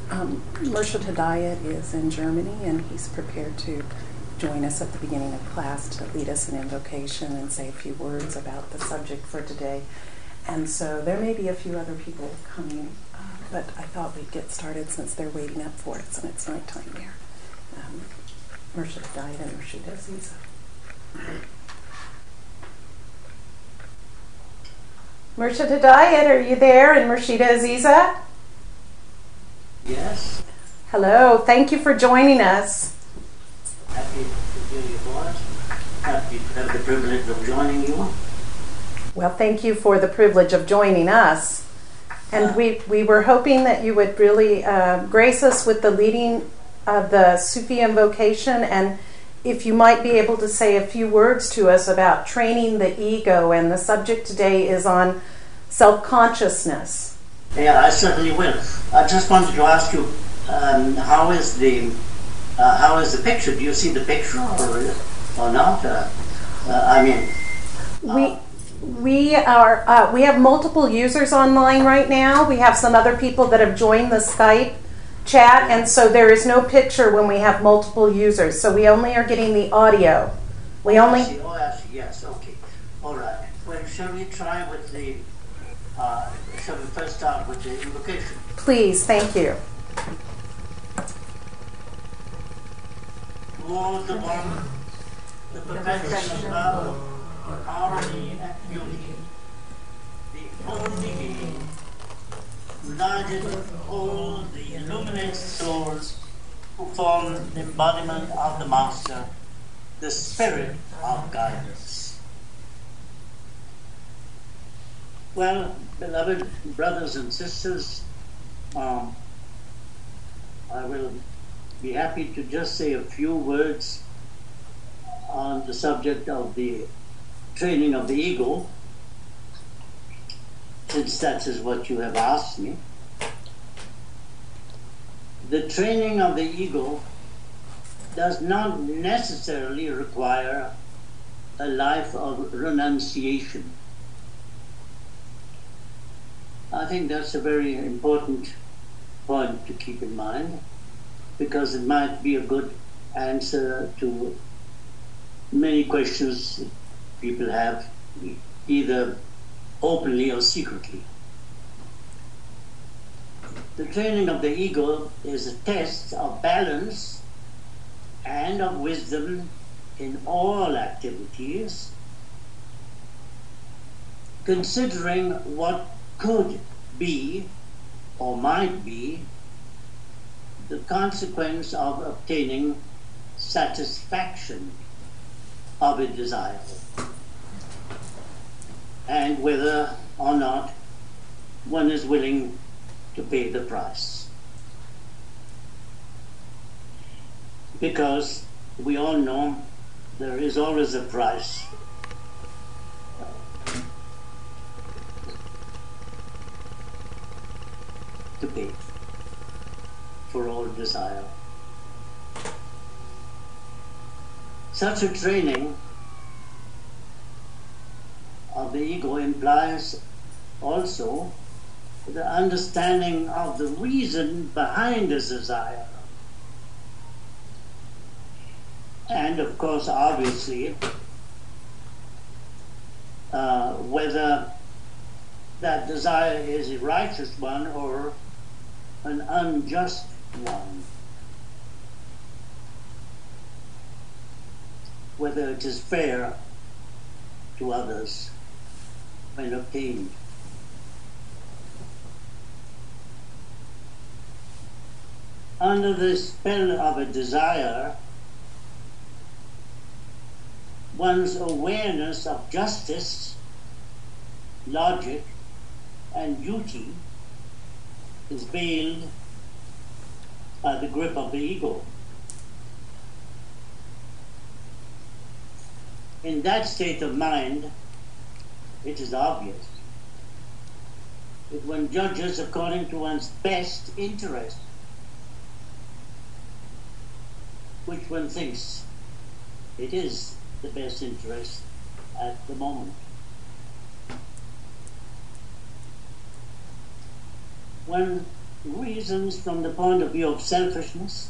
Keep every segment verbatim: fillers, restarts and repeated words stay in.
Um, Murshid Hidayat is in Germany, and he's prepared to join us at the beginning of class to lead us in invocation and say a few words about the subject for today. And so there may be a few other people coming, uh, but I thought we'd get started since they're waiting up for us, and it's nighttime there. Um, Murshid Hidayat and Murshid Aziza. Murshid Hidayat, are you there? And Murshida Aziza? Yes. Hello, thank you for joining us. Happy to hear your voice. Happy to have the privilege of joining you. Well, thank you for the privilege of joining us. And uh, we, we were hoping that you would really uh, grace us with the leading of the Sufi invocation, and if you might be able to say a few words to us about training the ego, and the subject today is on self-consciousness. Yeah, I certainly will. I just wanted to ask you, um, how is the uh, how is the picture? Do you see the picture or, or not? Uh, uh, I mean, uh, we we are uh, we have multiple users online right now. We have some other people that have joined the Skype chat, and so there is no picture when we have multiple users. So we only are getting the audio. We oh, only. I see. Oh, I see. Yes. Okay. All right. Well, shall we try with the? Uh, shall we first start with the invocation? Please, thank you. Lord, the one, the perfection of love, harmony and unity, the only being, united with all the illuminated souls who form the embodiment of the Master, the Spirit of guidance. Well, beloved brothers and sisters, um, I will be happy to just say a few words on the subject of the training of the ego, since that is what you have asked me. The training of the ego does not necessarily require a life of renunciation. I think that's a very important point to keep in mind, because it might be a good answer to many questions people have, either openly or secretly. The training of the ego is a test of balance and of wisdom in all activities, considering what could be or might be the consequence of obtaining satisfaction of a desire, and whether or not one is willing to pay the price. Because we all know there is always a price to pay for all desire. Such a training of the ego implies also the understanding of the reason behind a desire. And of course, obviously, uh, whether that desire is a righteous one or an unjust one. Whether it is fair to others when obtained. Under the spell of a desire, one's awareness of justice, logic, and duty is veiled by the grip of the ego. In that state of mind, it is obvious that one judges according to one's best interest, which one thinks it is the best interest at the moment. One reasons from the point of view of selfishness,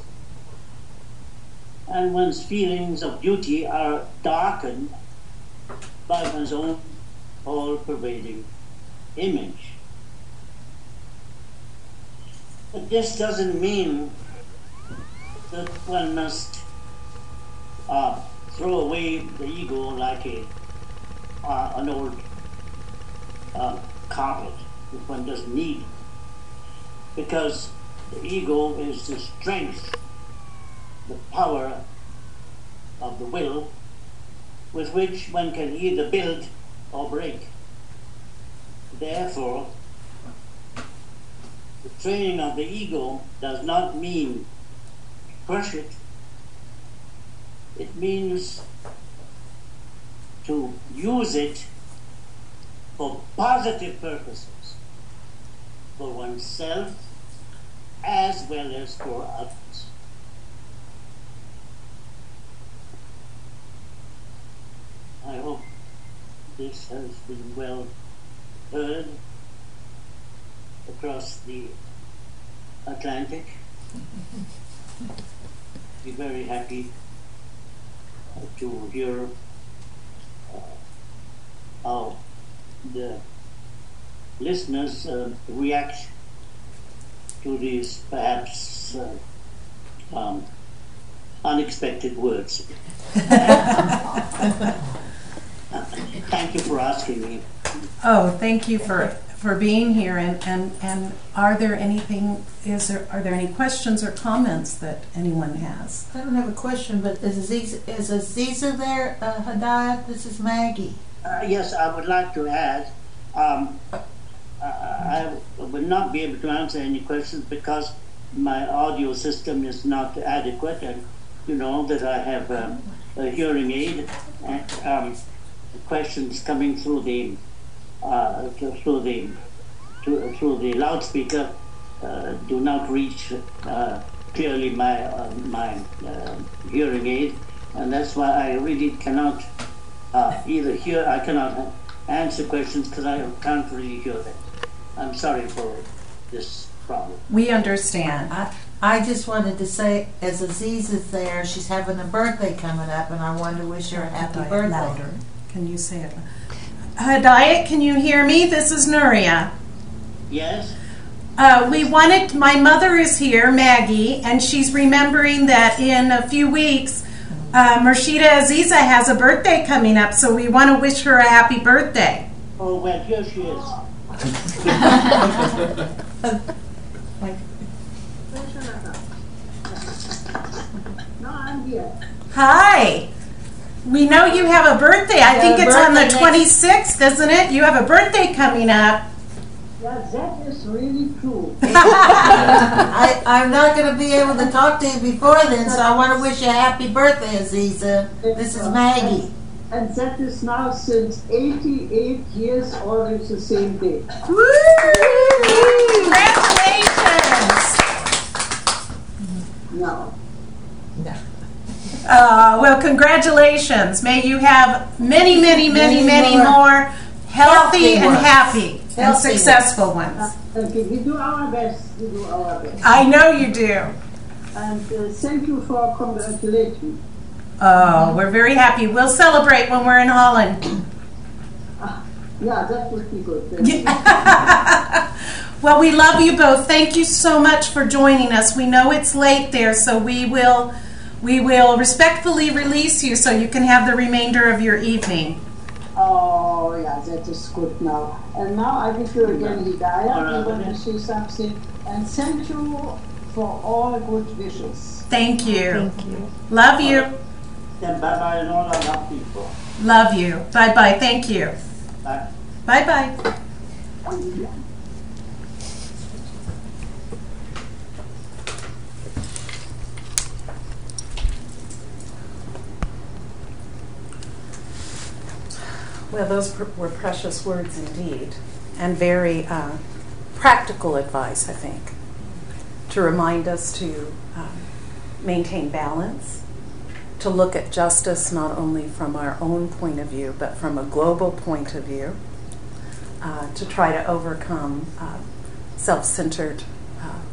and one's feelings of duty are darkened by one's own all-pervading image. But this doesn't mean that one must uh, throw away the ego like a uh, an old uh, carpet that one doesn't need, because the ego is the strength, the power of the will with which one can either build or break. Therefore, the training of the ego does not mean crush it. It means to use it for positive purposes, for oneself as well as for others. I hope this has been well heard across the Atlantic. Be very happy uh, to hear uh, how the listeners uh, react to these perhaps uh, um, unexpected words. Thank you for asking me. Oh, thank you for, for being here. And, and, and are there anything, is there, are there any questions or comments that anyone has? I don't have a question, but is Aziza, is Aziza there, uh, Hidayat? This is Maggie. Uh, yes, I would like to add, um, I will not be able to answer any questions because my audio system is not adequate, and you know that I have um, a hearing aid, and um, questions coming through the uh, through the through the loudspeaker uh, do not reach uh, clearly my uh, my uh, hearing aid, and that's why I really cannot uh, either hear. I cannot answer questions because I can't really hear them. I'm sorry for this problem. We understand. I, I just wanted to say, as Aziz is there, she's having a birthday coming up, and I wanted to wish her a happy Hidayat, birthday. louder. Can you say it? Hidayat, can you hear me? This is Nuria. Yes? Uh, we wanted, my mother is here, Maggie, and she's remembering that in a few weeks, uh, Murshida Aziza has a birthday coming up, so we want to wish her a happy birthday. Oh, well, here she is. No, I'm here. Hi. We know you have a birthday. I You think have a it's on the birthday twenty-sixth, isn't it? You have a birthday coming up. Yeah, that is really true. I, I'm not going to be able to talk to you before then, so I want to wish you a happy birthday, Aziza. This is Maggie. And that is now since eighty-eight years, always the same day. Woo! Congratulations! No. No. Uh, well, congratulations. May you have many, many, many, Many many more more healthy healthy and ones. happy and Healthy successful ones. Thank you. We do our best. We do our best. I know you do. And uh, thank you for congratulating. Oh, we're very happy. We'll celebrate when we're in Holland. Yeah, that would be good. Thank you. Well, we love you both. Thank you so much for joining us. We know it's late there, so we will we will respectfully release you so you can have the remainder of your evening. Oh, yeah, that is good now. And now I wish you again, Hidayah. We want to say something. And thank you for all good wishes. Thank you. Thank you. Love you. Then bye-bye and all I love people. Love you. Bye-bye. Thank you. Bye. Bye-bye. Well, those pr- were precious words indeed, and very uh, practical advice, I think, to remind us to um, maintain balance, to look at justice not only from our own point of view, but from a global point of view, uh, to try to overcome uh, self-centered uh,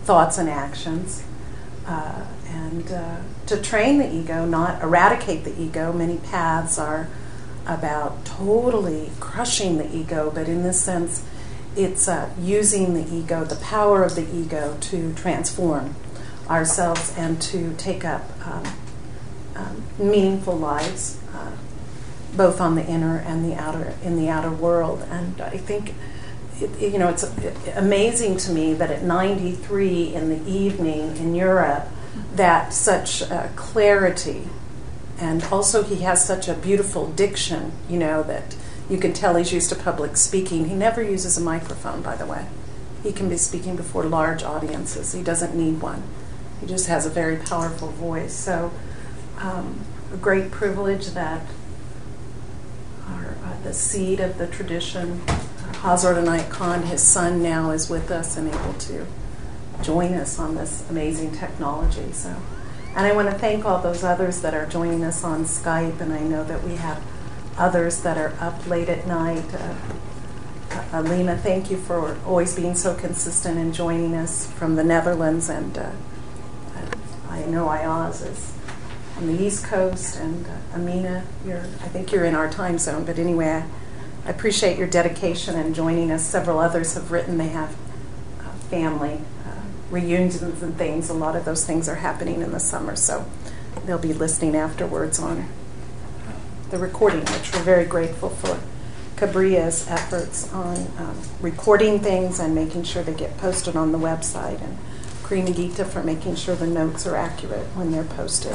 thoughts and actions. Uh, and uh, to train the ego, not eradicate the ego. Many paths are about totally crushing the ego, but in this sense, it's uh, using the ego, the power of the ego, to transform ourselves and to take up um, um, meaningful lives, uh, both on the inner and the outer, in the outer world. And I think, it, you know, it's amazing to me that at ninety-three in the evening in Europe, that such uh, clarity, and also he has such a beautiful diction, you know, that you can tell he's used to public speaking. He never uses a microphone, by the way. He can be speaking before large audiences. He doesn't need one. He just has a very powerful voice. So um, a great privilege that our, uh, the seed of the tradition, uh, Hazrat Inayat Khan, his son, now is with us and able to join us on this amazing technology. So, and I want to thank all those others that are joining us on Skype, and I know that we have others that are up late at night. Uh, uh, Alina, thank you for always being so consistent and joining us from the Netherlands, and uh, I know Ayaz is on the East Coast, and uh, Amina, you're, I think you're in our time zone, but anyway, I, I appreciate your dedication and joining us. Several others have written they have uh, family uh, reunions and things. A lot of those things are happening in the summer, so they'll be listening afterwards on the recording, which we're very grateful for Cabria's efforts on um, recording things and making sure they get posted on the website, and Karina Gita for making sure the notes are accurate when they're posted.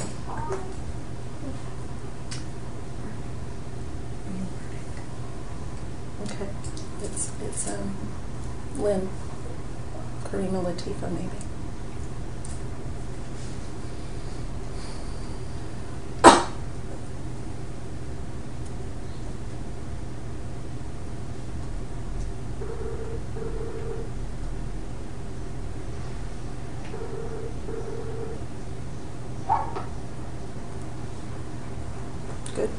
Okay, it's it's um, Lynn, Karima Latifa, maybe. Good.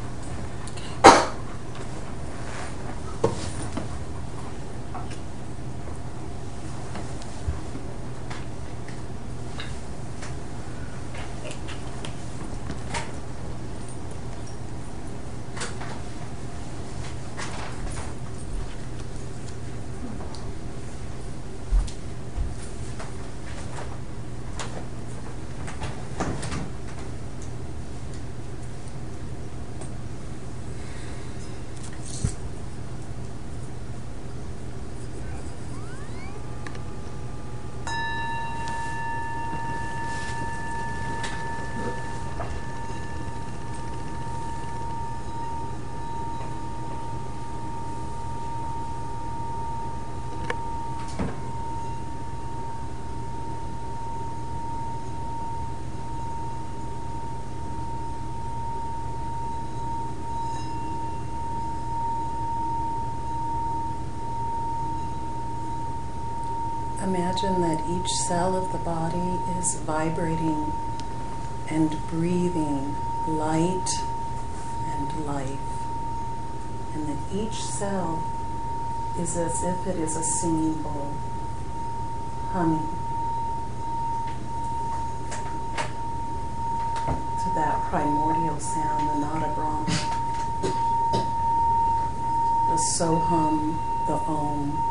Imagine that each cell of the body is vibrating and breathing light and life, and that each cell is as if it is a singing bowl, humming to that primordial sound, the Nada Brahma, the Soham, the Om.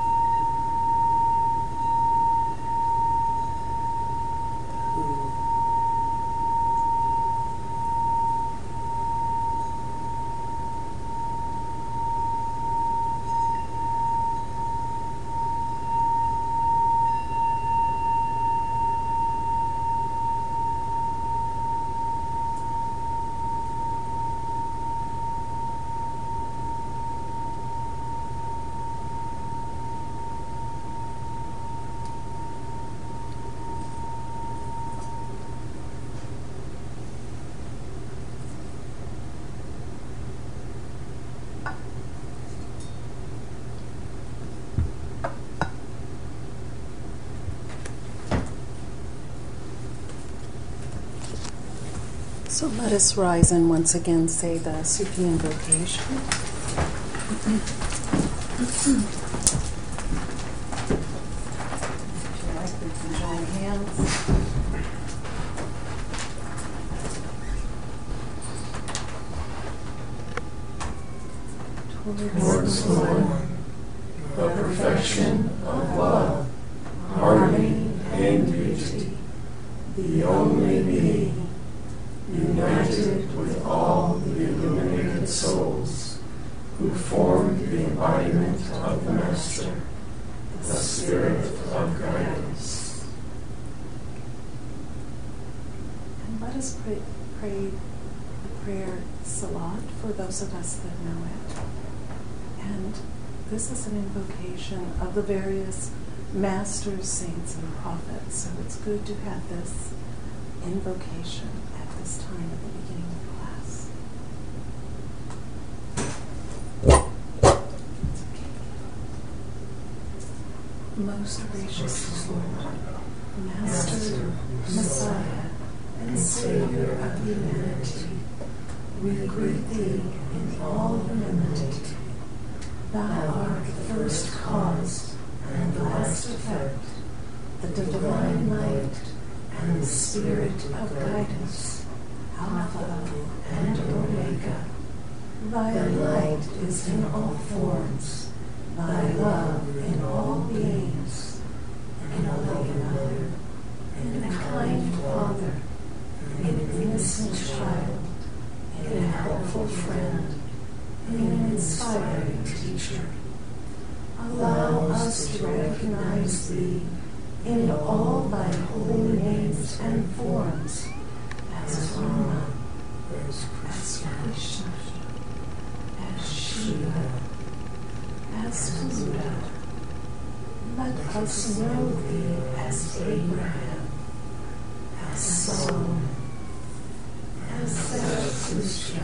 So let us rise and once again say the Sufi invocation. If you like, we towards the one, the perfection of love, harmony, and beauty, the only being, united with all the illuminated souls who formed the embodiment of the Master, the Spirit of guidance. And let us pray, pray the prayer Salat for those of us that know it. And this is an invocation of the various masters, saints, and prophets. So it's good to have this invocation at this time at the beginning of class. Most gracious Lord, Master, Messiah, and Savior of humanity, we greet Thee in all humility. Thou art the first cause and the last effect, the divine light and the spirit of guidance, Alpha and Omega. Thy light is in all forms, Thy love in all beings, in a loving mother, in a kind father, in an innocent child, in a helpful friend, in an inspiring teacher. Allow us to recognize Thee in all Thy holy names and forms, as Rama, as Krishna, as Shiva, as Buddha. Let us know Thee as Abraham, as Solomon, as Zarathustra,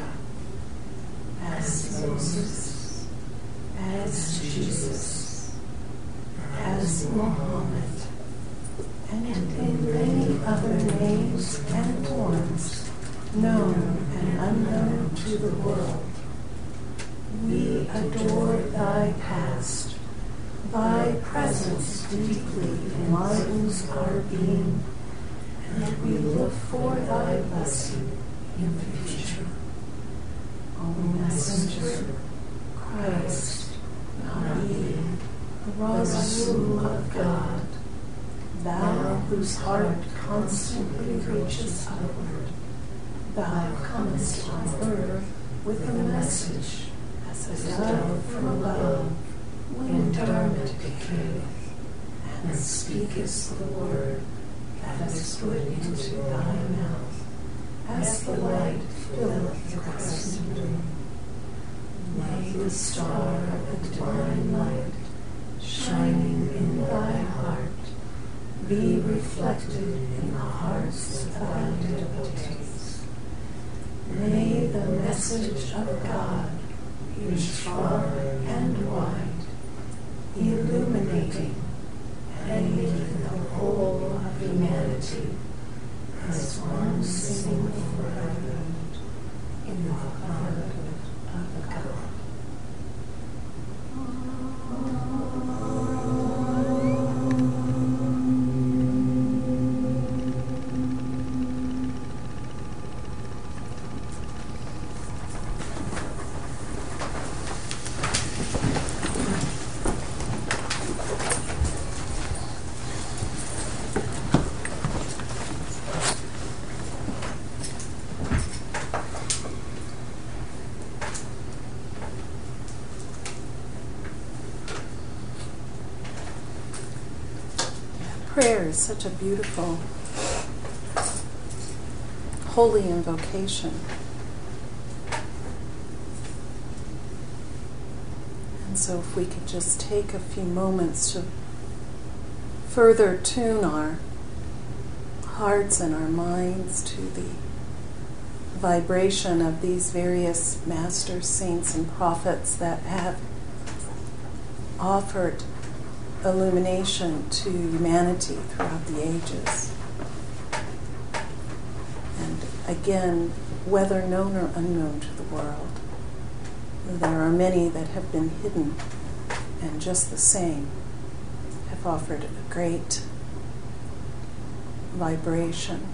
as Moses, as Jesus, as Muhammad, and in many other names and forms, known and unknown to the world. We adore Thy past. Thy presence deeply enlightens our being, and we look for Thy blessing in the future. O Messenger, Christ, Nabi, the Rasul of God, Thou whose heart constantly reaches upward, Thou comest on earth with a message as a dove from above, when darkness decayeth, and speakest the word that is put into Thy mouth, as the light filleth the crescent moon. May the star of the divine light, shining in Thy heart, be reflected in the hearts of Thy devotees. May the message of God reach far and wide, illuminating and making the whole of humanity as one single brotherhood in the brotherhood of God. Prayer is such a beautiful, holy invocation. And so if we could just take a few moments to further tune our hearts and our minds to the vibration of these various masters, saints, and prophets that have offered illumination to humanity throughout the ages. And again, whether known or unknown to the world, there are many that have been hidden and just the same have offered a great vibration,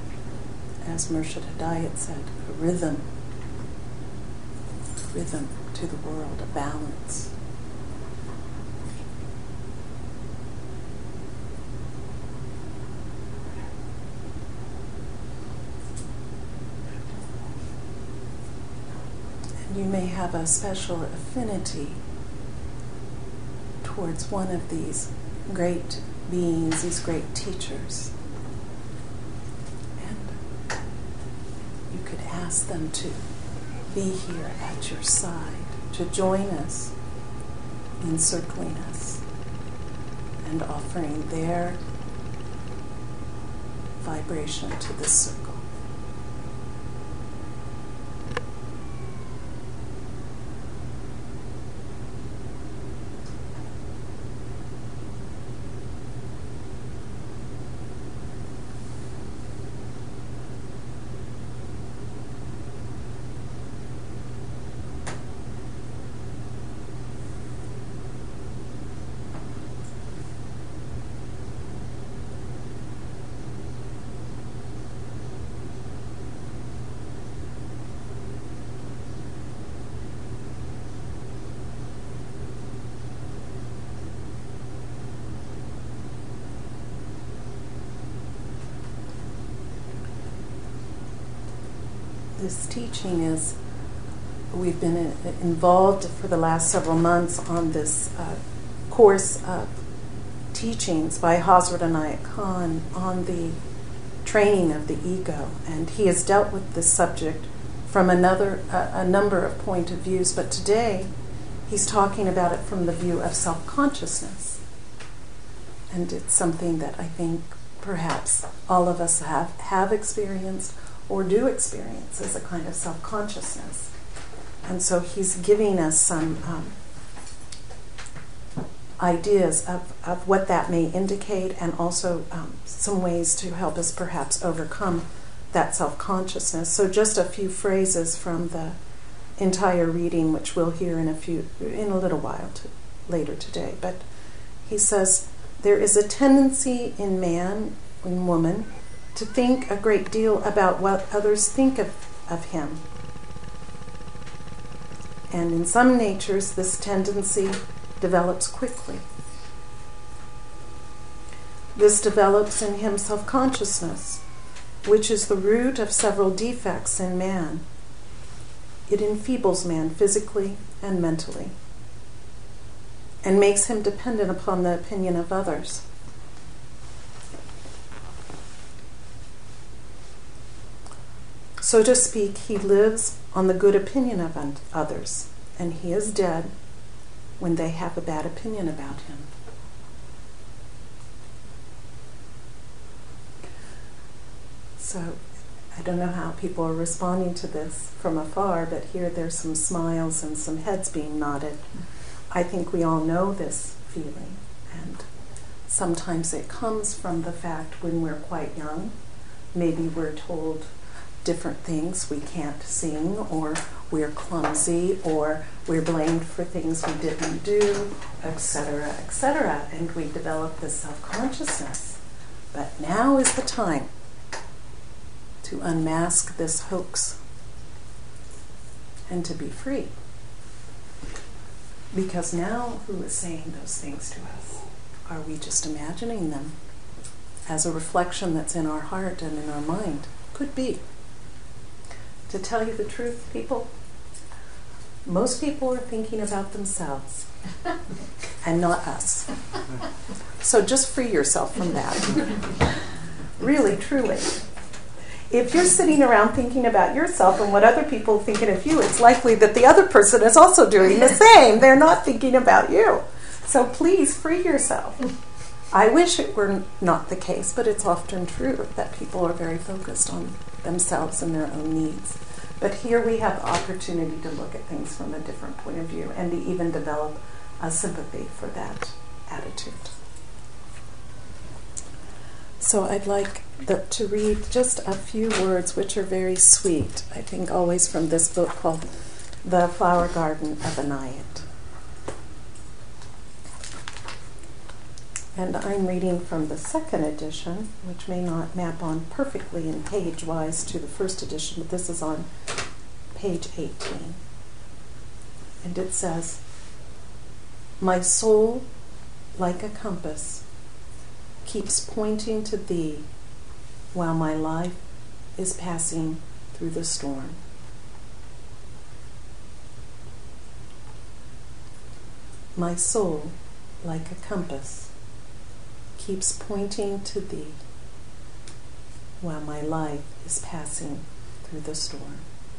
as Murshid Hidayat said, a rhythm, rhythm to the world, a balance. And you may have a special affinity towards one of these great beings, these great teachers. And you could ask them to be here at your side, to join us, encircling us, and offering their vibration to this circle. This teaching is, we've been in, involved for the last several months on this uh, course of teachings by Hazrat Inayat Khan on the training of the ego. And he has dealt with this subject from another, uh, a number of point of views, but today he's talking about it from the view of self-consciousness. And it's something that I think perhaps all of us have, have experienced or do experience as a kind of self-consciousness. And so he's giving us some um, ideas of, of what that may indicate, and also um, some ways to help us perhaps overcome that self-consciousness. So just a few phrases from the entire reading, which we'll hear in a few, in a little while to, later today. But he says, there is a tendency in man, in woman, to think a great deal about what others think of, of him. And in some natures, this tendency develops quickly. This develops in him self-consciousness, which is the root of several defects in man. It enfeebles man physically and mentally, and makes him dependent upon the opinion of others. So to speak, he lives on the good opinion of others, and he is dead when they have a bad opinion about him. So I don't know how people are responding to this from afar, but here there's some smiles and some heads being nodded. I think we all know this feeling, and sometimes it comes from the fact when we're quite young, maybe we're told different things. We can't sing, or we're clumsy, or we're blamed for things we didn't do, et cetera, et cetera. And we develop this self-consciousness. But now is the time to unmask this hoax and to be free. Because now, who is saying those things to us? Are we just imagining them as a reflection that's in our heart and in our mind? Could be. To tell you the truth, people, most people are thinking about themselves and not us. So just free yourself from that. Really, truly. If you're sitting around thinking about yourself and what other people are thinking of you, it's likely that the other person is also doing the same. They're not thinking about you. So please free yourself. I wish it were not the case, but it's often true that people are very focused on themselves and their own needs. But here we have the opportunity to look at things from a different point of view and to even develop a sympathy for that attitude. So I'd like the, to read just a few words which are very sweet, I think always from this book called The Flower Garden of Inayat. And I'm reading from the second edition, which may not map on perfectly in page-wise to the first edition, but this is on page eighteen. And it says, "My soul, like a compass, keeps pointing to thee while my life is passing through the storm." My soul, like a compass, keeps pointing to thee while my life is passing through the storm.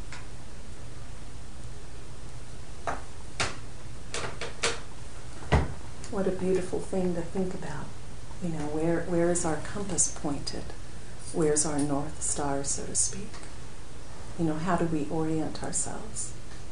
What a beautiful thing to think about. You know, where where is our compass pointed? Where's our North Star, so to speak? You know, how do we orient ourselves?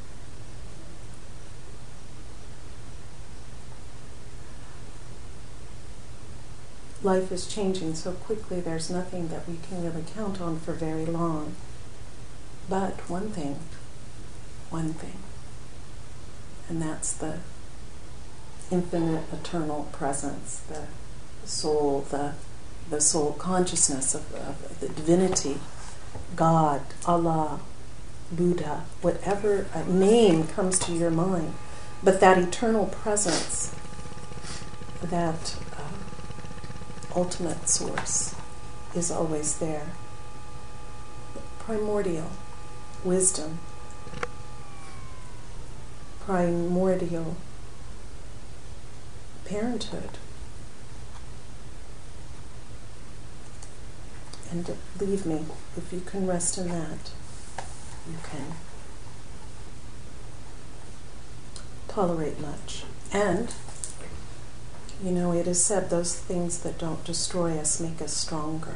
Life is changing so quickly, there's nothing that we can really count on for very long. But one thing, one thing, and that's the infinite, eternal presence, the soul, the the soul consciousness of, of the divinity, God, Allah, Buddha, whatever name comes to your mind, but that eternal presence, that uh, ultimate source is always there. Primordial wisdom, primordial parenthood. And believe me, if you can rest in that, you can tolerate much. And, you know, it is said those things that don't destroy us make us stronger.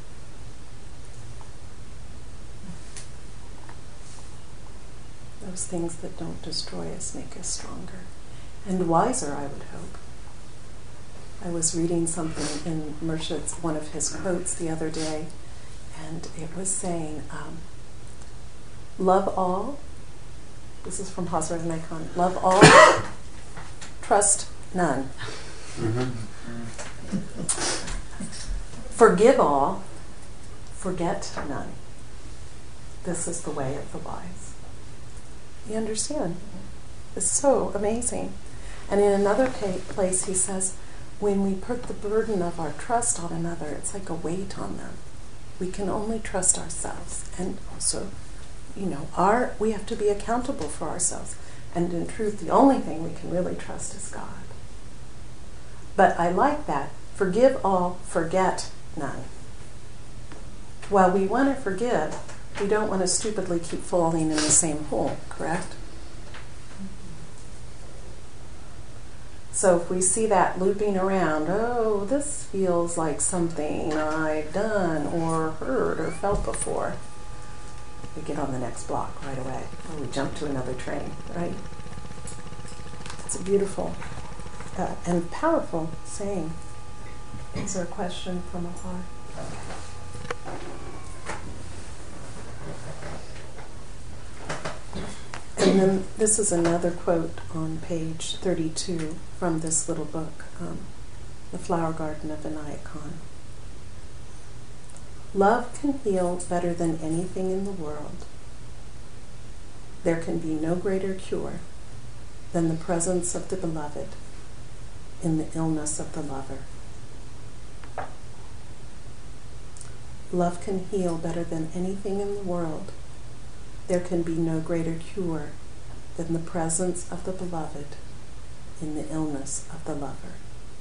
Those things that don't destroy us make us stronger. And wiser, I would hope. I was reading something in Murshid's, one of his quotes the other day, and it was saying, um, love all, this is from Hazrat Nikon, love all, trust none. Mm-hmm. Forgive all, forget none. This is the way of the wise. You understand? It's so amazing. And in another place he says, when we put the burden of our trust on another, it's like a weight on them. We can only trust ourselves. And also, you know, our we have to be accountable for ourselves. And in truth, the only thing we can really trust is God. But I like that. Forgive all, forget none. While we want to forgive, we don't want to stupidly keep falling in the same hole, correct? So if we see that looping around, oh, this feels like something I've done or heard or felt before, we get on the next block right away, or we jump to another train, right? It's a beautiful uh, and powerful saying. Is there a question from afar? And then this is another quote on page thirty-two from this little book, um, The Flower Garden of Inayat Khan. Love can heal better than anything in the world. There can be no greater cure than the presence of the beloved in the illness of the lover. Love can heal better than anything in the world. There can be no greater cure than the presence of the beloved in the illness of the lover.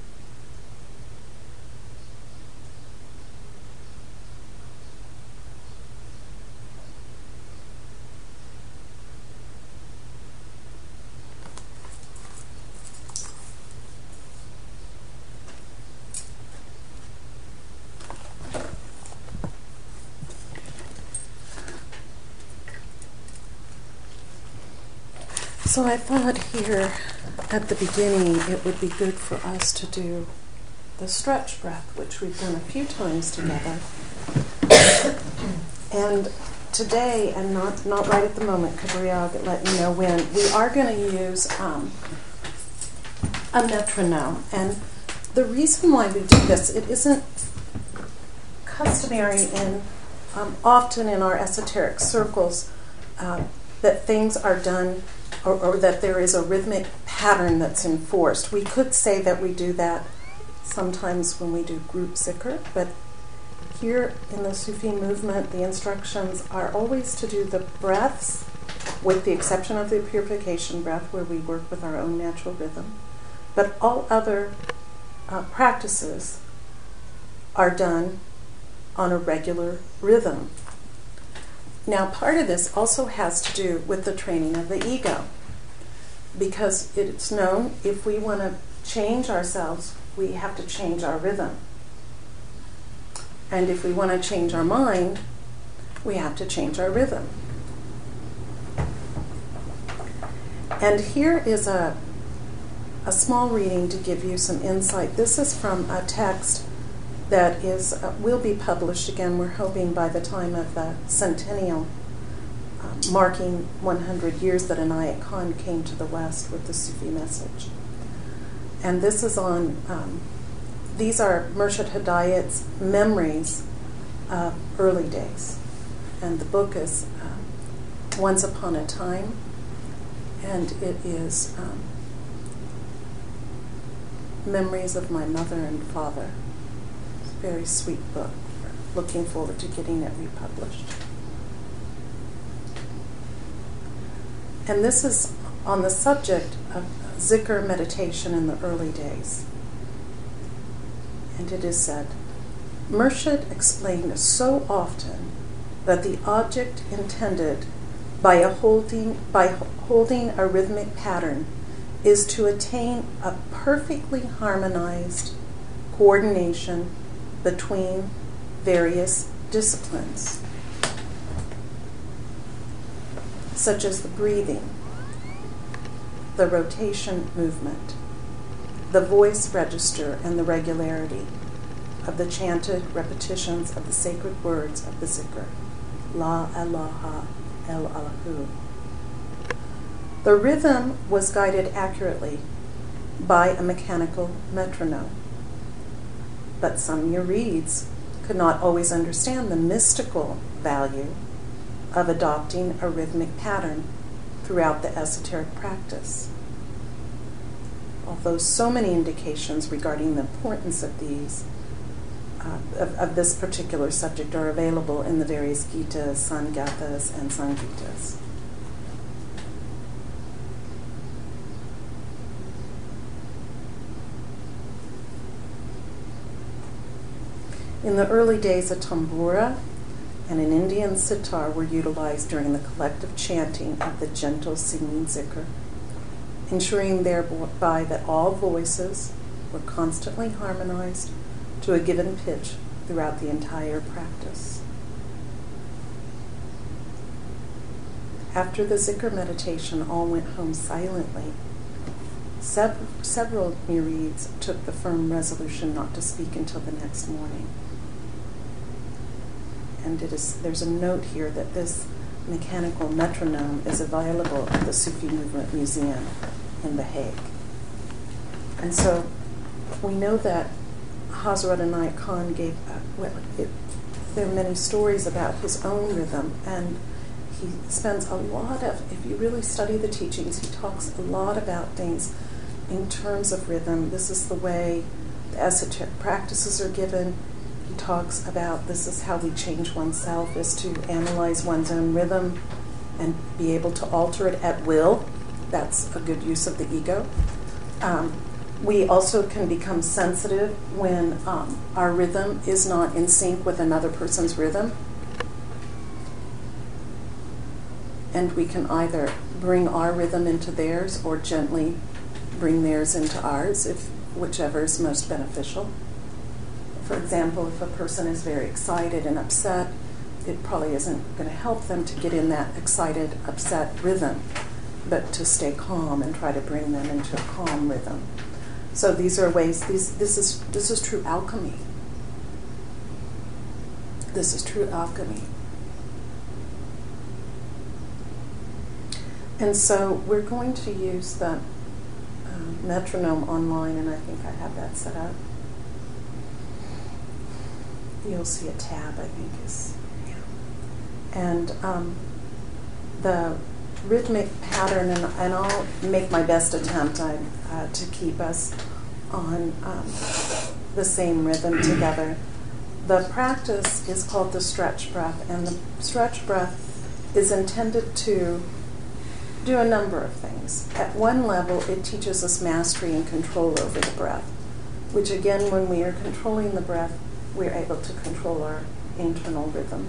So I thought here at the beginning it would be good for us to do the stretch breath, which we've done a few times together. And today, and not, not right at the moment, Kabri, I'll let you know when, we are going to use um, a metronome. And the reason why we do this, it isn't customary in, um, often in our esoteric circles, uh, that things are done or, or that there is a rhythmic pattern that's enforced. We could say that we do that sometimes when we do group zikr, but here in the Sufi movement, the instructions are always to do the breaths, with the exception of the purification breath, where we work with our own natural rhythm. But all other uh, practices are done on a regular rhythm. Now, part of this also has to do with the training of the ego, because it's known if we want to change ourselves, we have to change our rhythm. And if we want to change our mind, we have to change our rhythm. And here is a, a small reading to give you some insight. This is from a text that is uh, will be published again, we're hoping, by the time of the centennial, uh, marking one hundred years that Inayat Khan came to the West with the Sufi message. And this is on, um, these are Murshid Hidayat's memories of early days. And the book is uh, Once Upon a Time, and it is um, Memories of My Mother and Father. It's a very sweet book. We're looking forward to getting it republished. And this is on the subject of zikr meditation in the early days. And it is said, Murshid explained so often that the object intended by a holding by holding a rhythmic pattern is to attain a perfectly harmonized coordination between various disciplines, such as the breathing, the rotation movement, the voice register, and the regularity of the chanted repetitions of the sacred words of the zikr, La ilaha illallah. The rhythm was guided accurately by a mechanical metronome, but some murids could not always understand the mystical value of adopting a rhythmic pattern throughout the esoteric practice. Although so many indications regarding the importance of these, uh, of, of this particular subject, are available in the various Gitas, Sangatas, and Sangitas. In the early days, a tambura and an Indian sitar were utilized during the collective chanting of the gentle singing zikr, ensuring thereby that all voices were constantly harmonized to a given pitch throughout the entire practice. After the zikr meditation, all went home silently. Sev- several murids took the firm resolution not to speak until the next morning. And it is, there's a note here that this mechanical metronome is available at the Sufi Movement Museum in The Hague. And so we know that Hazrat Inayat Khan gave, uh, well, it, there are many stories about his own rhythm, and he spends a lot of, if you really study the teachings, he talks a lot about things in terms of rhythm. This is the way the esoteric practices are given. He talks about this is how we change oneself, is to analyze one's own rhythm and be able to alter it at will. That's a good use of the ego. Um, we also can become sensitive when um, our rhythm is not in sync with another person's rhythm. And we can either bring our rhythm into theirs or gently bring theirs into ours, if whichever is most beneficial. For example, if a person is very excited and upset, it probably isn't going to help them to get in that excited, upset rhythm, but to stay calm and try to bring them into a calm rhythm. So these are ways, these, this is this is true alchemy. This is true alchemy. And so we're going to use the um, metronome online, and I think I have that set up. You'll see a tab, I think, is, yeah. And um, the rhythmic pattern, and, and I'll make my best attempt I, uh, to keep us on um, the same rhythm together. The practice is called the stretch breath, and the stretch breath is intended to do a number of things. At one level, it teaches us mastery and control over the breath, which again, when we are controlling the breath, we're able to control our internal rhythm.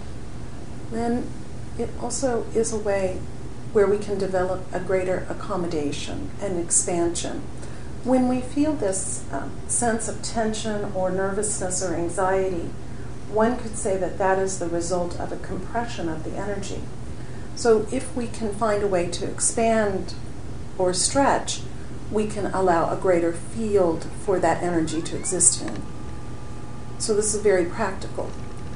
Then it also is a way where we can develop a greater accommodation and expansion. When we feel this um, sense of tension or nervousness or anxiety, one could say that that is the result of a compression of the energy. So if we can find a way to expand or stretch, we can allow a greater field for that energy to exist in. So this is very practical.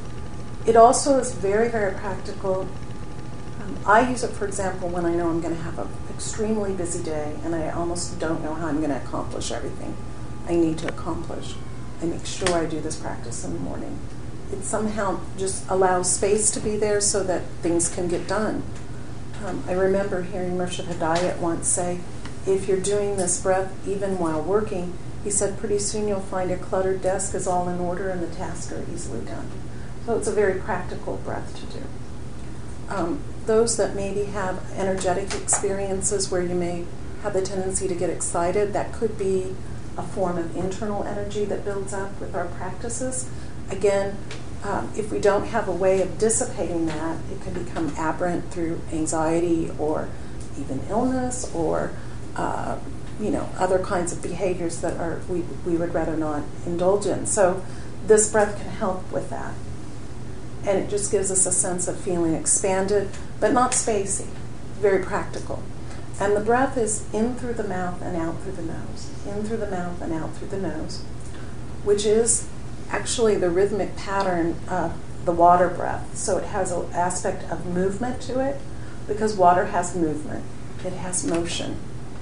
It also is very, very practical. Um, I use it, for example, when I know I'm going to have an extremely busy day and I almost don't know how I'm going to accomplish everything I need to accomplish. I make sure I do this practice in the morning. It somehow just allows space to be there so that things can get done. Um, I remember hearing Murshid Hidayat once say, if you're doing this breath even while working, he said, pretty soon you'll find a cluttered desk is all in order and the tasks are easily done. So it's a very practical breath to do. Um, those that maybe have energetic experiences where you may have the tendency to get excited, that could be a form of internal energy that builds up with our practices. Again, um, if we don't have a way of dissipating that, it can become aberrant through anxiety or even illness or uh, you know, other kinds of behaviors that are we, we would rather not indulge in. So this breath can help with that. And it just gives us a sense of feeling expanded, but not spacey, very practical. And the breath is in through the mouth and out through the nose, in through the mouth and out through the nose, which is actually the rhythmic pattern of the water breath. So it has an aspect of movement to it, because water has movement. It has motion.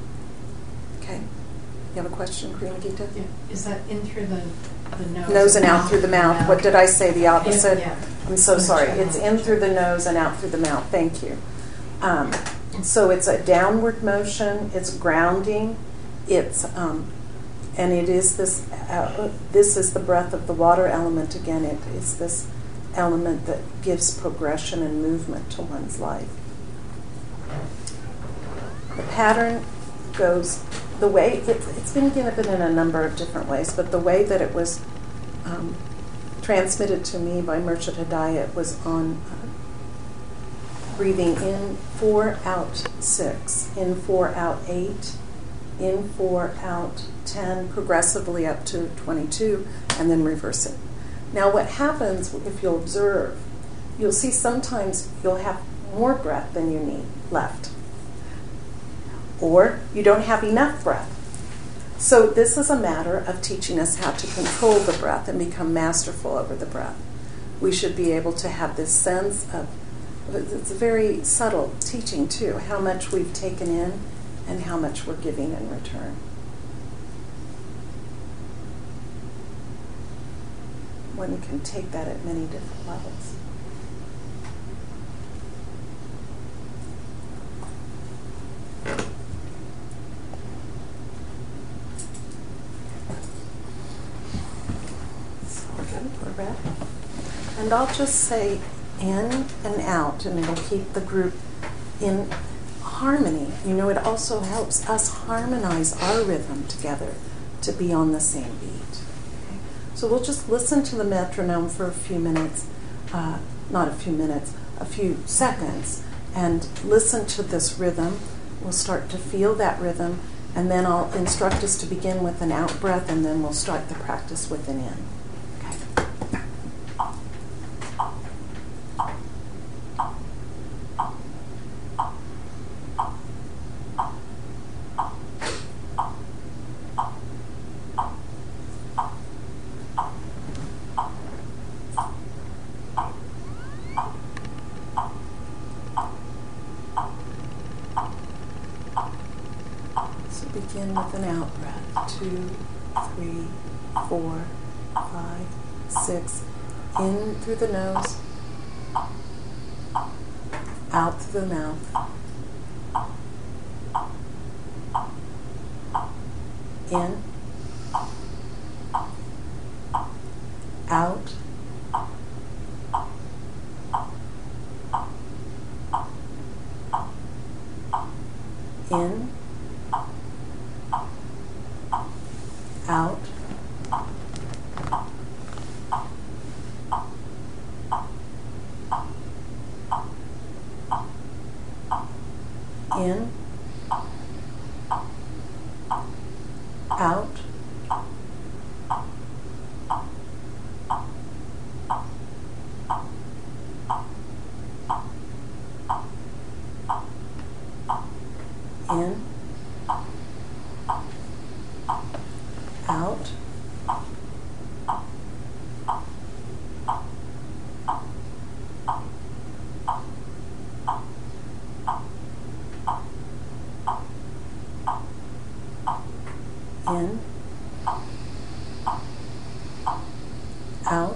Okay? You have a question, Karima Gita? Yeah. Is that in through the, the nose? Nose and out through the mouth. What did I say? The opposite? Yeah. I'm so sorry. It's in through the nose and out through the mouth. Thank you. Um, so it's a downward motion. It's grounding. It's um, and it is this. Uh, this is the breath of the water element. Again, it is this element that gives progression and movement to one's life. The pattern goes the way it, it's been given in a number of different ways, but the way that it was um, transmitted to me by Murshid Hidayat was on uh, breathing in four, out six, in four, out eight, in four, out ten, progressively up to twenty-two, and then reverse it. Now what happens, if you'll observe, you'll see sometimes you'll have more breath than you need left, or you don't have enough breath. So this is a matter of teaching us how to control the breath and become masterful over the breath. We should be able to have this sense of, it's a very subtle teaching too, how much we've taken in and how much we're giving in return. One can take that at many different levels. And I'll just say in and out, and it'll keep the group in harmony. You know, it also helps us harmonize our rhythm together to be on the same beat. Okay? So we'll just listen to the metronome for a few minutes, uh, not a few minutes, a few seconds, and listen to this rhythm. We'll start to feel that rhythm, and then I'll instruct us to begin with an out breath, and then we'll start the practice with an in. Begin with an out breath. Two, three, four, five, six. In through the nose, out through the mouth. In, out, in, out, in, out, in, out, in, out,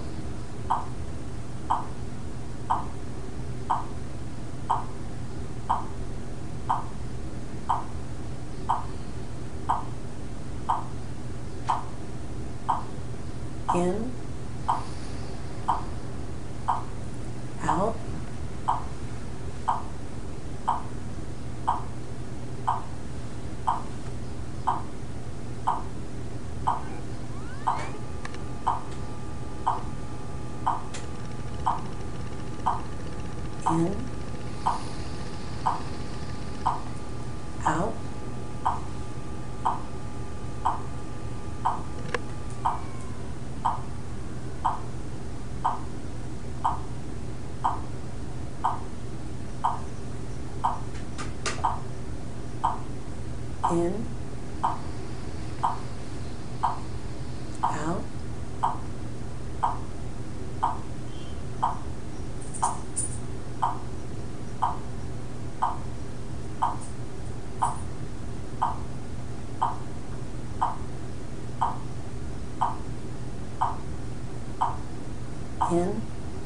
in, out, in, out, in, out, in,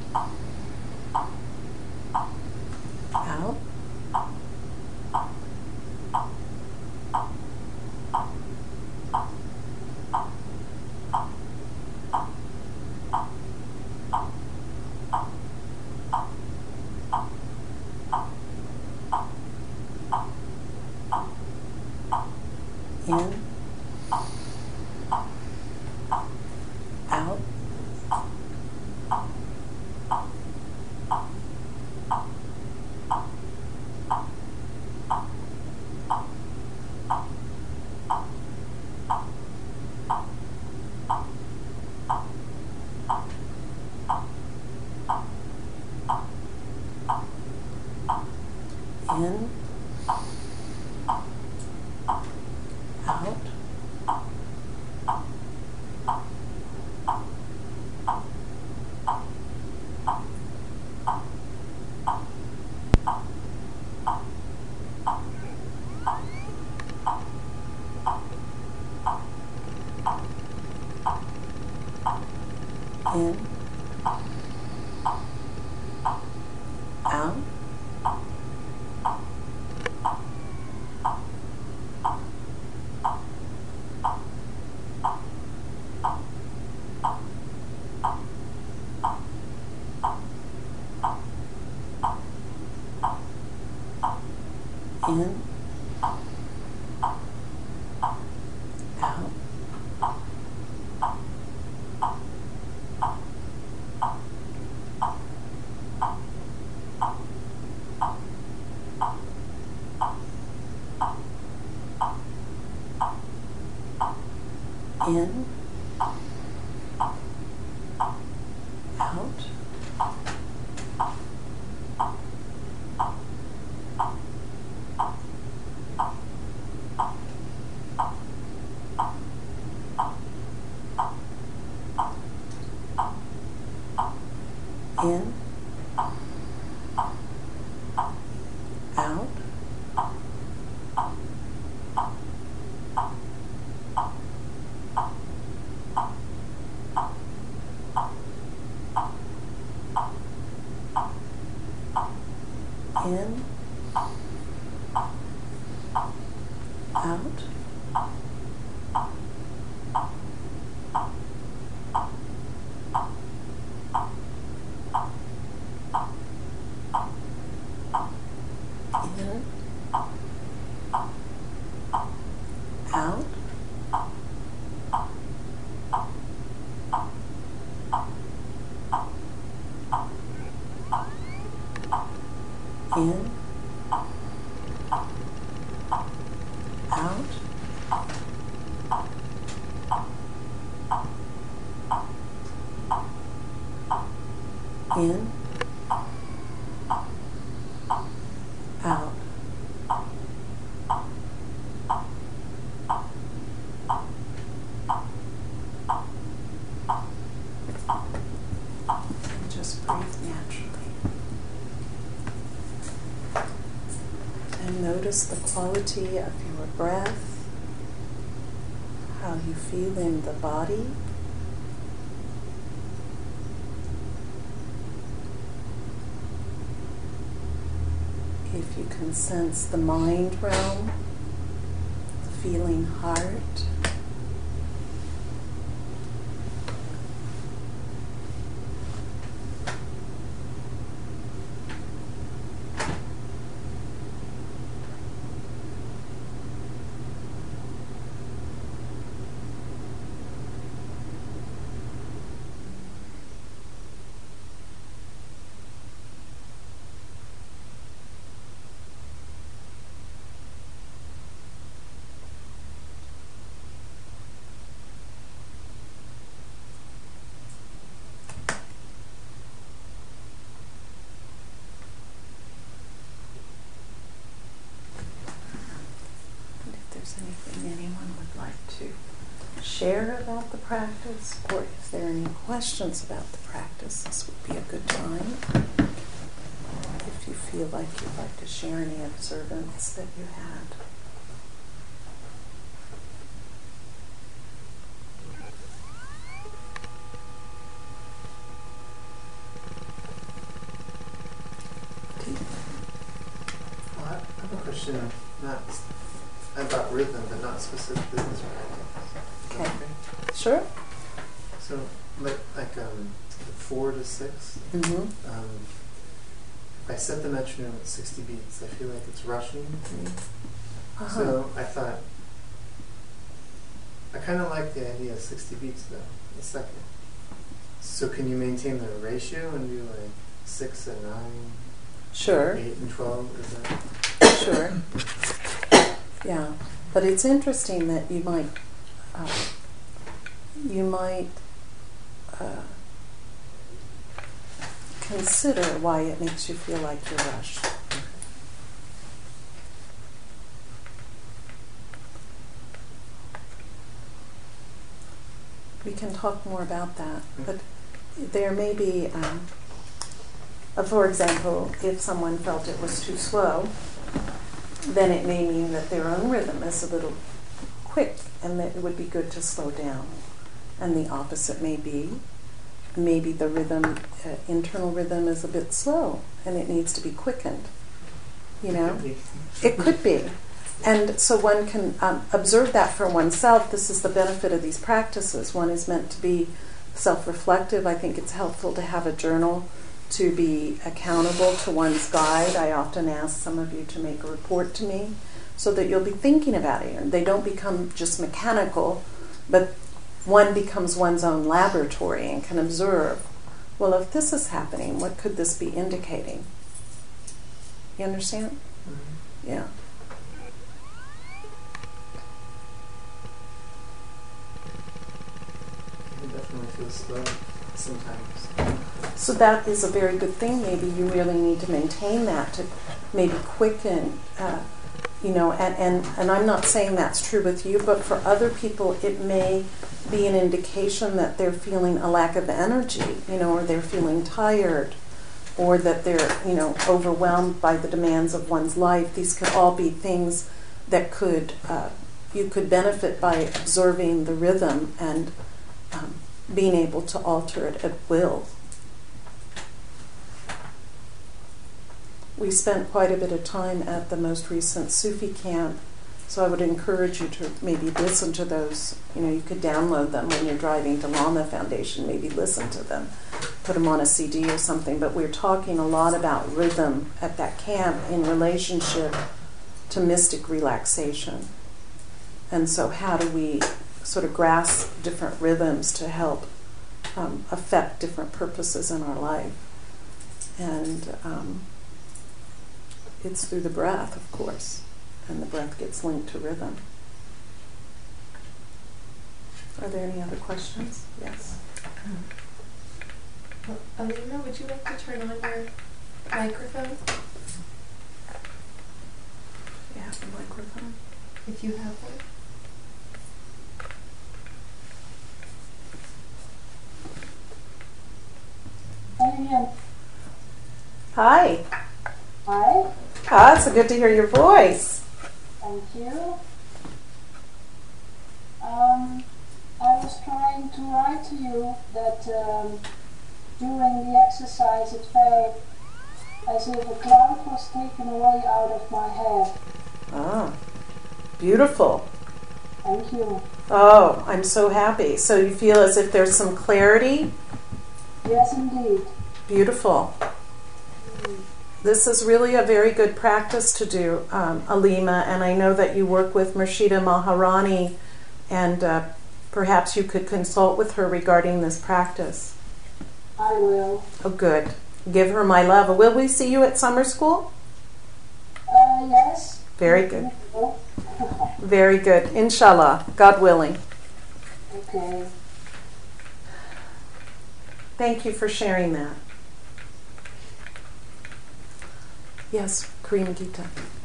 out, in, out, in, out, in, out, in, out, in, out, in, out, in, out, In, out, in, out. Just breathe naturally. And notice the quality of your breath, how you feel in the body. If you can sense the mind realm, the feeling heart. Anything anyone would like to share about the practice, or if there are any questions about the practice, this would be a good time. If you feel like you'd like to share any observance that you had. Well, I have a question, not about rhythm, but not specifically this practice. Okay. Okay. Sure. So, like, like um, four to six. Mm-hmm. Um, if I set the metronome at sixty beats, I feel like it's rushing to me. Uh-huh. So I thought, I kind of like the idea of sixty beats though. A second. So can you maintain the ratio and do like six and nine? Sure. Eight and twelve? Is that? Sure. Yeah, but it's interesting that you might, uh, you might uh, consider why it makes you feel like you're rushed. We can talk more about that, but there may be, um, uh, for example, if someone felt it was too slow, then it may mean that their own rhythm is a little quick and that it would be good to slow down. And the opposite may be, maybe the rhythm, uh, internal rhythm is a bit slow and it needs to be quickened. You know? Could be. It could be. And so one can um, observe that for oneself. This is the benefit of these practices. One is meant to be self-reflective. I think it's helpful to have a journal to be accountable to one's guide. I often ask some of you to make a report to me so that you'll be thinking about it. And they don't become just mechanical, but one becomes one's own laboratory and can observe, well, if this is happening, what could this be indicating? You understand? Mm-hmm. Yeah. It definitely feels slow sometimes. So that is a very good thing. Maybe you really need to maintain that, to maybe quicken, uh, you know, and, and, and I'm not saying that's true with you, but for other people it may be an indication that they're feeling a lack of energy, you know, or they're feeling tired, or that they're, you know, overwhelmed by the demands of one's life. These could all be things that could, uh, you could benefit by observing the rhythm and um, being able to alter it at will. We spent quite a bit of time at the most recent Sufi camp, so I would encourage you to maybe listen to those. You know, you could download them when you're driving to Lama Foundation, maybe listen to them, put them on a C D or something. But we're talking a lot about rhythm at that camp in relationship to mystic relaxation. And so how do we sort of grasp different rhythms to help um, affect different purposes in our life? And um, it's through the breath, of course, and the breath gets linked to rhythm. Are there any other questions? Yes. Well, Alima, would you like to turn on your microphone, You have the microphone? if you have one? Hello. Hi. Hi. Ah, it's so good to hear your voice. Thank you. Um, I was trying to write to you that um, during the exercise it felt as if a cloud was taken away out of my head. Ah, beautiful. Thank you. Oh, I'm so happy. So you feel as if there's some clarity? Yes, indeed. Beautiful. This is really a very good practice to do, um, Alima, and I know that you work with Murshida Maharani, and uh, perhaps you could consult with her regarding this practice. I will. Oh, good. Give her my love. Will we see you at summer school? Uh, yes. Very good. Very good. Inshallah, God willing. Okay. Thank you for sharing that. Yes, Karima Gita.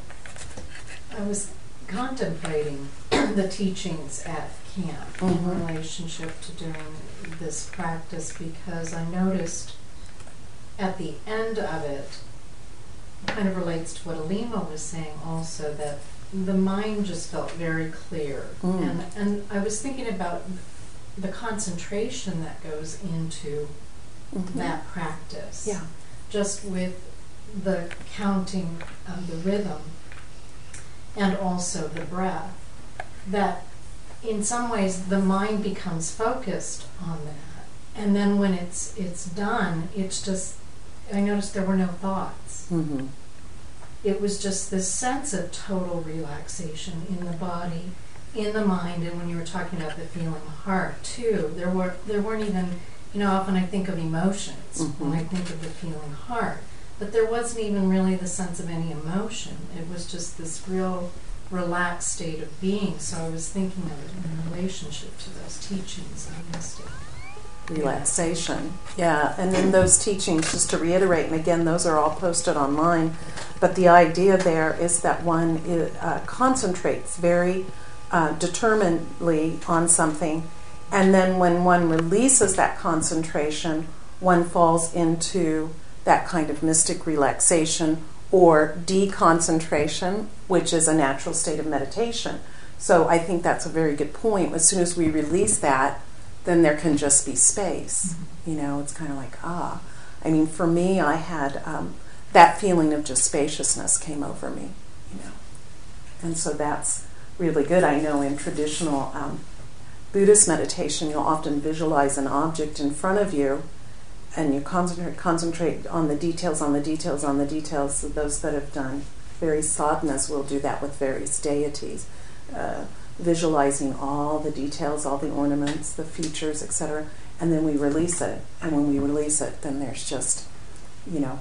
I was contemplating the teachings at camp Mhm. in relationship to doing this practice, because I noticed at the end of it, kind of relates to what Alima was saying also, that the mind just felt very clear. Mm. And, and I was thinking about the concentration that goes into Mhm. that practice. Yeah. Just with the counting of the rhythm and also the breath, that in some ways the mind becomes focused on that, and then when it's it's done, it's just, I noticed there were no thoughts. Mm-hmm. It was just this sense of total relaxation in the body, in the mind. And when you were talking about the feeling heart too, there were there weren't even, you know, often I think of emotions Mm-hmm. when I think of the feeling heart, but there wasn't even really the sense of any emotion. It was just this real relaxed state of being. So I was thinking of it in relationship to those teachings. I missed it. Relaxation. Yeah, and in those teachings, just to reiterate, and again, those are all posted online, but the idea there is that one uh, concentrates very uh, determinedly on something, and then when one releases that concentration, one falls into that kind of mystic relaxation or deconcentration, which is a natural state of meditation. So I think that's a very good point. As soon as we release that, then there can just be space. You know, it's kind of like, ah. I mean, for me, I had um, that feeling of just spaciousness came over me, you know. And so that's really good. I know in traditional um, Buddhist meditation, you'll often visualize an object in front of you, and you concentrate, concentrate on the details, on the details, on the details. So those that have done various sadhanas will do that with various deities. Uh, visualizing all the details, all the ornaments, the features, et cetera, and then we release it. And when we release it, then there's just, you know,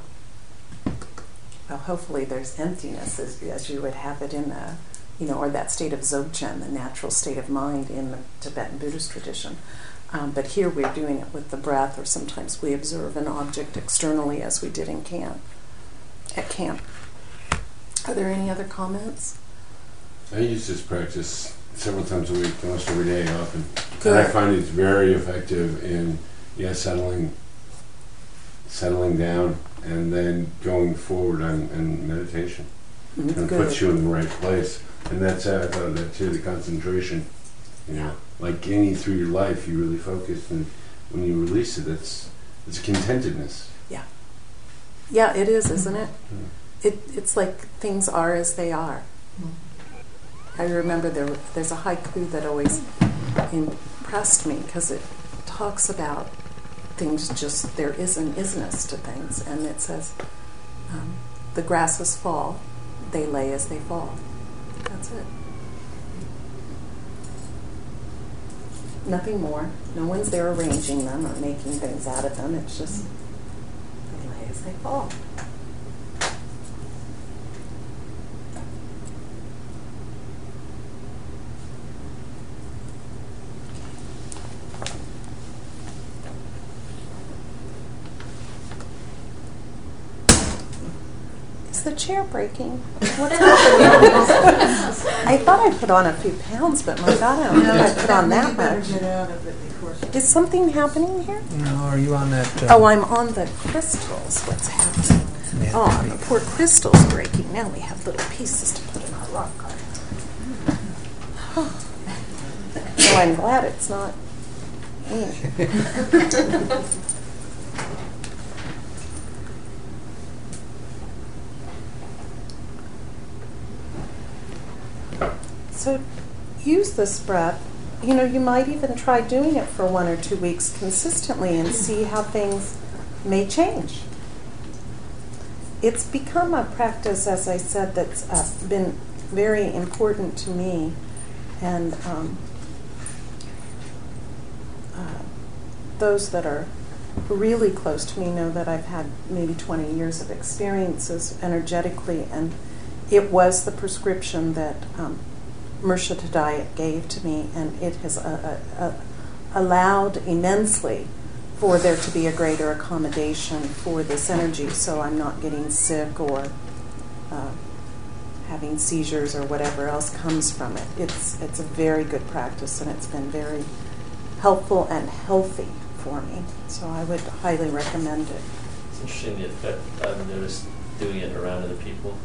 well, hopefully there's emptiness as, as you would have it in the, you know, or that state of Dzogchen, the natural state of mind in the Tibetan Buddhist tradition. Um, but here we're doing it with the breath, or sometimes we observe an object externally as we did in camp, at camp. Are there any other comments? I use this practice several times a week, almost every day often. Good. And I find it's very effective in, yeah, settling settling down and then going forward on, on meditation. Mm, And it good. puts you in the right place. And that's how I thought of that too, the concentration. You know, like gaining through your life, you really focus, and when you release it, it's it's contentedness. Yeah. Yeah, it is, isn't it? Mm. It it's like things are as they are. I remember there there's a haiku that always impressed me because it talks about things just, there is an isness to things, and it says, um, the grasses fall, they lay as they fall. That's it. Nothing more. No one's there arranging them or making things out of them. It's just they lay as they fall. Is the chair breaking? What's happening? I thought I put on a few pounds, but my God, I don't think I put on that much. Get out of it before she- Is something happening here? No, are you on that? Uh, Oh, I'm on the crystals. What's happening? yeah, Oh, the poor crystal's breaking. Now we have little pieces to put in our rock garden. Oh. So I'm glad it's not me. So use this breath. You know, you might even try doing it for one or two weeks consistently and see how things may change. It's become a practice, as I said, that's uh, been very important to me. And um, uh, those that are really close to me know that I've had maybe twenty years of experiences energetically, and it was the prescription that um, Mersha Tadayat gave to me, and it has uh, uh, uh, allowed immensely for there to be a greater accommodation for this energy, so I'm not getting sick or uh, having seizures or whatever else comes from it. It's it's a very good practice, and it's been very helpful and healthy for me. So I would highly recommend it. It's interesting the effect I've noticed doing it around other people.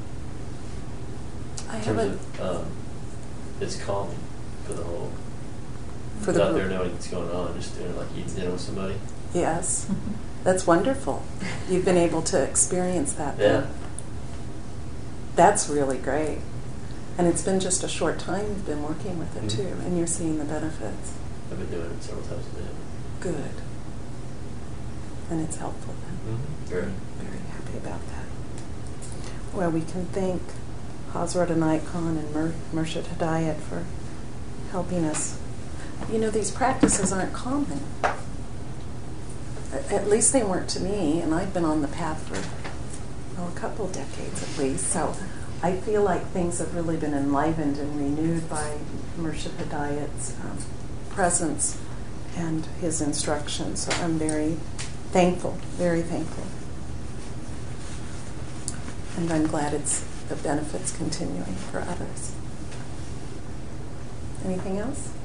I In have terms a, of, um, it's calming for the whole. for the Without group. there knowing what's going on, just doing it like eating dinner with somebody. Yes, that's wonderful. You've been able to experience that. Yeah. then. That's really great. And it's been just a short time you've been working with it Mhm. too, and you're seeing the benefits. I've been doing it several times a day. Good. And it's helpful then. Mm-hmm. Very. Very happy about that. Well, we can thank Hazrat Anayat Khan and Mer- Mersha Tadayat for helping us. You know, these practices aren't common. A- At least they weren't to me, and I've been on the path for well, a couple decades at least. So I feel like things have really been enlivened and renewed by Mersha Tadayat's um, presence and his instructions. So I'm very thankful, very thankful. And I'm glad it's the benefits continuing for others. Anything else?